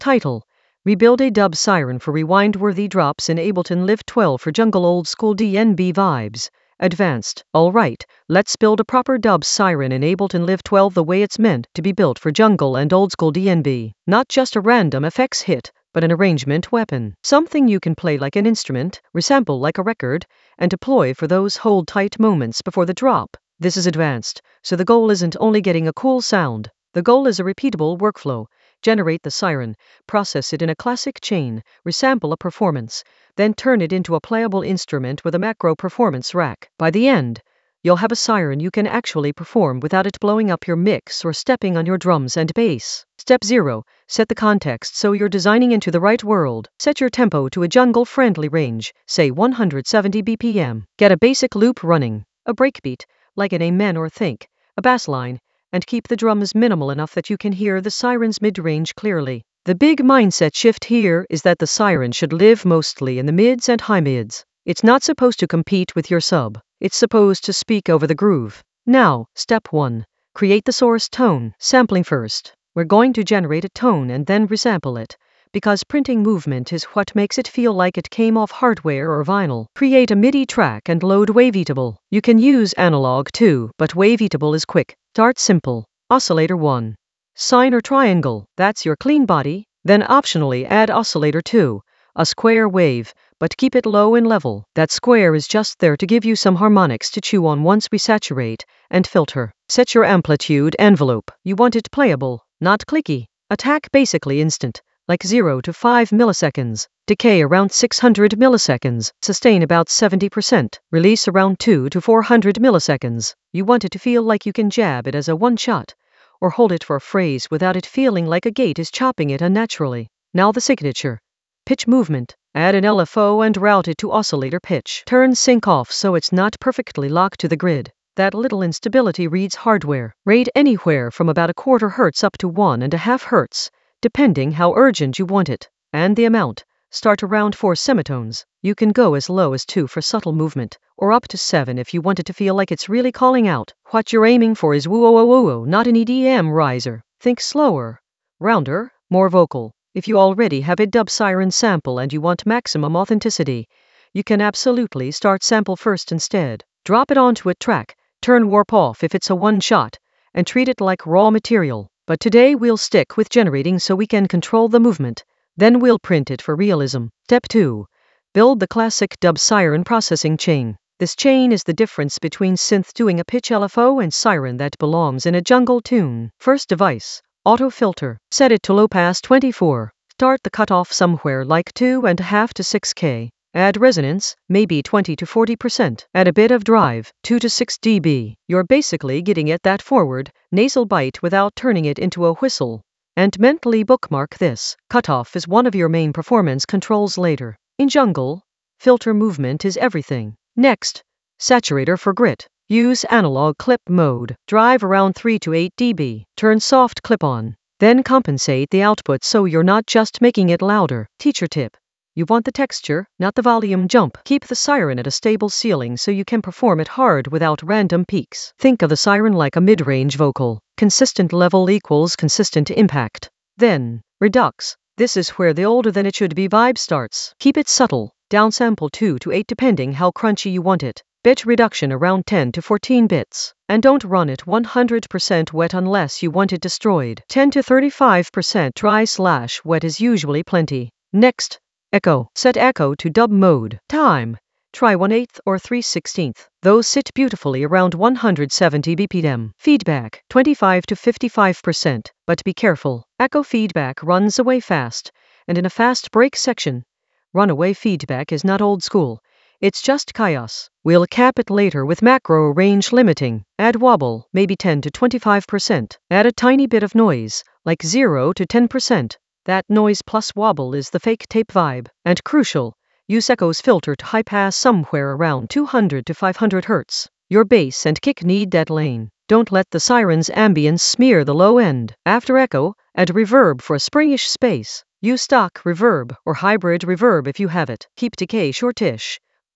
Title: Rebuild a dub siren for rewind-worthy drops in Ableton Live 12 for jungle old-school DNB vibes. Advanced. Alright, let's build a proper dub siren in Ableton Live 12 the way it's meant to be built for jungle and old-school DNB. Not just a random effects hit, but an arrangement weapon. Something you can play like an instrument, resample like a record, and deploy for those hold-tight moments before the drop. This is advanced, so the goal isn't only getting a cool sound. The goal is a repeatable workflow. Generate the siren, process it in a classic chain, resample a performance, then turn it into a playable instrument with a macro performance rack. By the end, you'll have a siren you can actually perform without it blowing up your mix or stepping on your drums and bass. Step 0. Set the context so you're designing into the right world. Set your tempo to a jungle-friendly range, say 170 BPM. Get a basic loop running, a breakbeat, like an amen or think, a bass line, and keep the drums minimal enough that you can hear the siren's mid-range clearly. The big mindset shift here is that the siren should live mostly in the mids and high mids. It's not supposed to compete with your sub. It's supposed to speak over the groove. Now, step 1. Create the source tone. Sampling first. We're going to generate a tone and then resample it, because printing movement is what makes it feel like it came off hardware or vinyl. Create a MIDI track and load Waveatable. You can use analog too, but Waveatable is quick. Start simple. Oscillator 1. Sine or triangle, that's your clean body. Then optionally add oscillator 2, a square wave, but keep it low and level. That square is just there to give you some harmonics to chew on once we saturate and filter. Set your amplitude envelope. You want it playable, not clicky. Attack basically instant, like 0 to 5 milliseconds. Decay around 600 milliseconds. Sustain about 70%. Release around 2 to 400 milliseconds. You want it to feel like you can jab it as a one-shot, or hold it for a phrase without it feeling like a gate is chopping it unnaturally. Now the signature. Pitch movement. Add an LFO and route it to oscillator pitch. Turn sync off so it's not perfectly locked to the grid. That little instability reads hardware. Rate anywhere from about 1/4 Hz up to 1.5 Hz, depending how urgent you want it. And the amount. Start around 4 semitones. You can go as low as 2 for subtle movement, or up to 7 if you want it to feel like it's really calling out. What you're aiming for is woo-oh-oh-oh, not an EDM riser. Think slower, rounder, more vocal. If you already have a dub siren sample and you want maximum authenticity, you can absolutely start sample first instead. Drop it onto a track, turn warp off if it's a one-shot, and treat it like raw material. But today we'll stick with generating so we can control the movement. Then we'll print it for realism. Step 2. Build the classic dub siren processing chain. This chain is the difference between synth doing a pitch LFO and siren that belongs in a jungle tune. First device. Auto filter. Set it to low pass 24. Start the cutoff somewhere like 2.5 to 6K. Add resonance, maybe 20 to 40%. Add a bit of drive, 2 to 6 dB. You're basically getting at that forward, nasal bite without turning it into a whistle. And mentally bookmark this. Cutoff is one of your main performance controls later. In jungle, filter movement is everything. Next, saturator for grit. Use analog clip mode. Drive around 3 to 8 dB. Turn soft clip on. Then compensate the output so you're not just making it louder. Teacher tip. You want the texture, not the volume jump. Keep the siren at a stable ceiling so you can perform it hard without random peaks. Think of the siren like a mid-range vocal. Consistent level equals consistent impact. Then, redux. This is where the older than it should be vibe starts. Keep it subtle. Downsample 2 to 8 depending how crunchy you want it. Bit reduction around 10 to 14 bits. And don't run it 100% wet unless you want it destroyed. 10 to 35% dry/wet is usually plenty. Next, echo. Set echo to dub mode. Time. Try 1/8 or 3/16. Those sit beautifully around 170 BPM. Feedback. 25 to 55%. But be careful. Echo feedback runs away fast. And in a fast break section, runaway feedback is not old school. It's just chaos. We'll cap it later with macro range limiting. Add wobble, maybe 10 to 25%. Add a tiny bit of noise, like 0 to 10%. That noise plus wobble is the fake tape vibe. And crucial, use echo's filter to high pass somewhere around 200 to 500 Hz. Your bass and kick need that lane. Don't let the siren's ambience smear the low end. After echo, add reverb for a springish space. Use stock reverb or hybrid reverb if you have it. Keep decay shortish.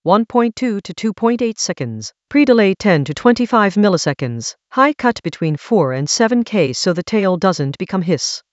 1.2 to 2.8 seconds. Pre-delay 10 to 25 milliseconds. High cut between 4 and 7K so the tail doesn't become hiss.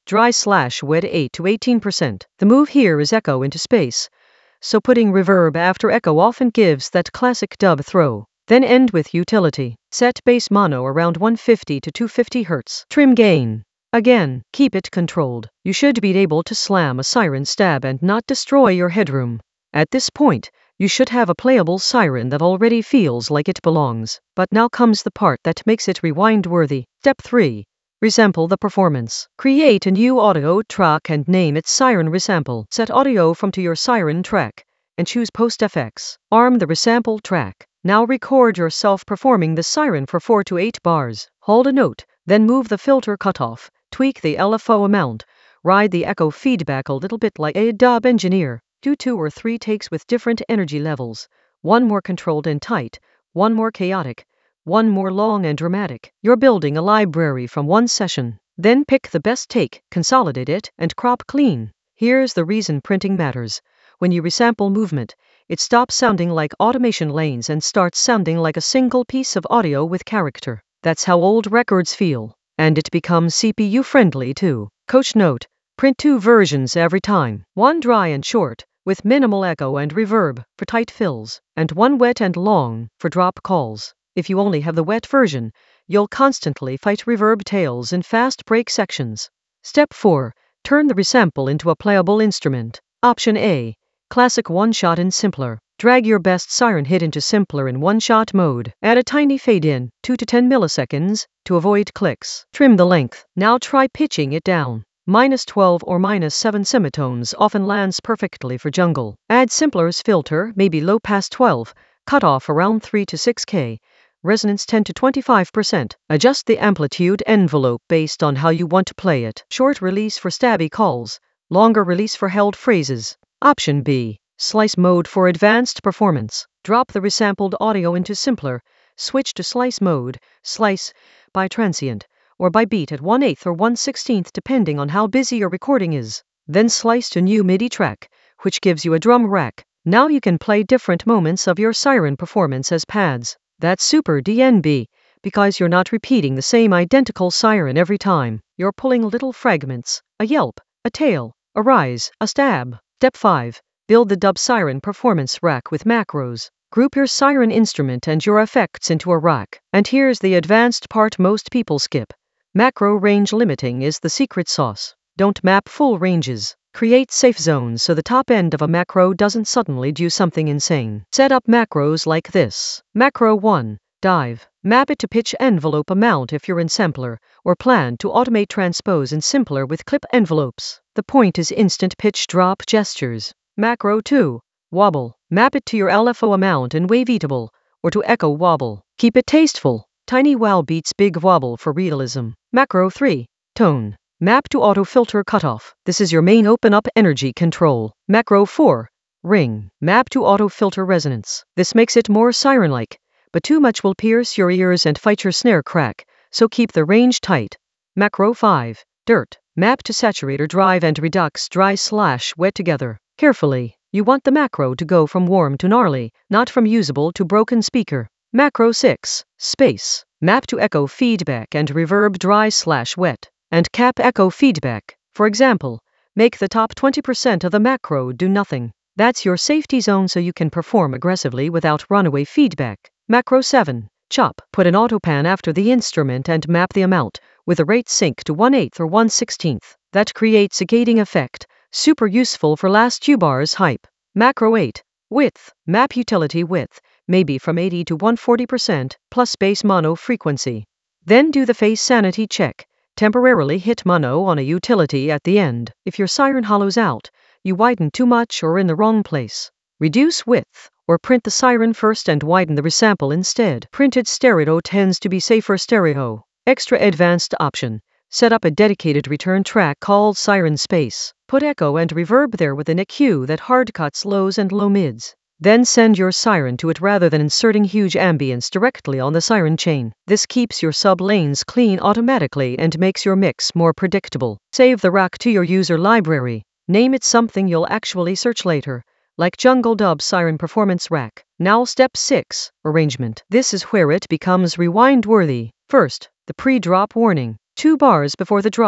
dry/wet 8 to 18%. The move here is echo into space, so putting reverb after echo often gives that classic dub throw. Then end with utility. Set bass mono around 150 to 250 Hz. Trim gain. Again, keep it controlled. You should be able to slam a siren stab and not destroy your headroom. At this point, you should have a playable siren that already feels like it belongs. But now comes the part that makes it rewind-worthy. Step 3. Resample the performance. Create a new audio track and name it Siren Resample. Set audio from to your siren track and choose Post FX. Arm the resample track. Now record yourself performing the siren for 4 to 8 bars. Hold a note, then move the filter cutoff, tweak the LFO amount, ride the echo feedback a little bit like a dub engineer. Do 2 or 3 takes with different energy levels. One more controlled and tight, one more chaotic, one more long and dramatic. You're building a library from one session. Then pick the best take, consolidate it, and crop clean. Here's the reason printing matters. When you resample movement, it stops sounding like automation lanes and starts sounding like a single piece of audio with character. That's how old records feel. And it becomes CPU friendly too. Coach note, print 2 versions every time. One dry and short, with minimal echo and reverb, for tight fills, and one wet and long, for drop calls. If you only have the wet version, you'll constantly fight reverb tails in fast break sections. Step 4. Turn the resample into a playable instrument. Option A. Classic one-shot in Simpler. Drag your best siren hit into Simpler in one-shot mode. Add a tiny fade-in, 2 to 10 milliseconds, to avoid clicks. Trim the length. Now try pitching it down. -12 or -7 semitones often lands perfectly for jungle. Add Simpler's filter, maybe low past 12, cutoff around 3 to 6K, resonance 10 to 25%. Adjust the amplitude envelope based on how you want to play it. Short release for stabby calls, longer release for held phrases. Option B. Slice mode for advanced performance. Drop the resampled audio into Simpler, switch to slice mode, slice by transient, or by beat at 1/8 or 1/16 depending on how busy your recording is. Then slice to new MIDI track, which gives you a drum rack. Now you can play different moments of your siren performance as pads. That's super DNB, because you're not repeating the same identical siren every time. You're pulling little fragments, a yelp, a tail, a rise, a stab. Step 5. Build the dub siren performance rack with macros. Group your siren instrument and your effects into a rack. And here's the advanced part most people skip. Macro range limiting is the secret sauce. Don't map full ranges. Create safe zones so the top end of a macro doesn't suddenly do something insane. Set up macros like this. Macro 1. Dive. Map it to pitch envelope amount if you're in Sampler, or plan to automate transpose in Simpler with clip envelopes. The point is instant pitch drop gestures. Macro 2. Wobble. Map it to your LFO amount in Waveatable, or to echo wobble. Keep it tasteful. Tiny wow beats big wobble for realism. Macro 3. Tone. Map to auto filter cutoff. This is your main open up energy control. Macro 4. Ring. Map to auto filter resonance. This makes it more siren-like, but too much will pierce your ears and fight your snare crack, so keep the range tight. Macro 5. Dirt. Map to saturator drive and redux dry/wet together. Carefully. You want the macro to go from warm to gnarly, not from usable to broken speaker. Macro 6. Space. Map to echo feedback and reverb dry/wet. And cap echo feedback. For example, make the top 20% of the macro do nothing. That's your safety zone so you can perform aggressively without runaway feedback. Macro 7. Chop. Put an autopan after the instrument and map the amount, with a rate sync to 1/8 or 1/16. That creates a gating effect, super useful for last few bars hype. Macro 8. Width. Map utility width, maybe from 80 to 140%, plus bass mono frequency. Then do the phase sanity check. Temporarily hit mono on a utility at the end. If your siren hollows out, you widen too much or in the wrong place. Reduce width, or print the siren first and widen the resample instead. Printed stereo tends to be safer stereo. Extra advanced option. Set up a dedicated return track called Siren Space. Put echo and reverb there with an EQ that hard cuts lows and low mids. Then send your siren to it rather than inserting huge ambience directly on the siren chain. This keeps your sub-lanes clean automatically and makes your mix more predictable. Save the rack to your user library. Name it something you'll actually search later, like Jungle Dub Siren Performance Rack. Now step 6, arrangement. This is where it becomes rewind-worthy. First, the pre-drop warning. 2 bars before the drop,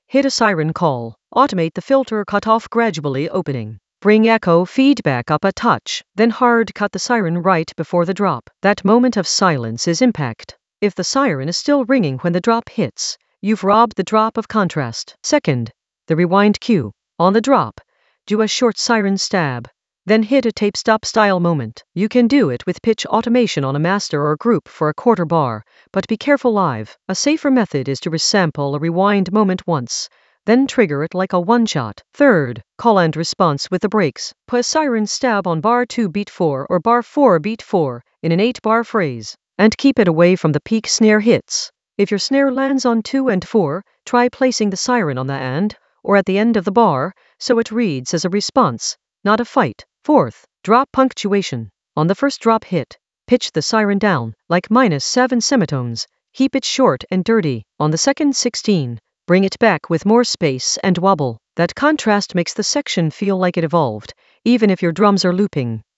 Hit a siren call. Automate the filter cutoff gradually opening. Bring echo feedback up a touch, then hard cut the siren right before the drop. That moment of silence is impact. If the siren is still ringing when the drop hits, you've robbed the drop of contrast. Second, the rewind cue. On the drop, do a short siren stab. Then hit a tape stop style moment. You can do it with pitch automation on a master or group for a quarter bar, but be careful live. A safer method is to resample a rewind moment once, then trigger it like a one-shot. Third, call and response with the breaks. Put a siren stab on bar 2 beat 4 or bar 4 beat 4 in an 8-bar phrase, and keep it away from the peak snare hits. If your snare lands on 2 and 4, try placing the siren on the and, or at the end of the bar, so it reads as a response, not a fight. Fourth, drop punctuation. On the first drop hit, pitch the siren down, like -7 semitones. Keep it short and dirty. On the second 16, bring it back with more space and wobble. That contrast makes the section feel like it evolved, even if your drums are looping.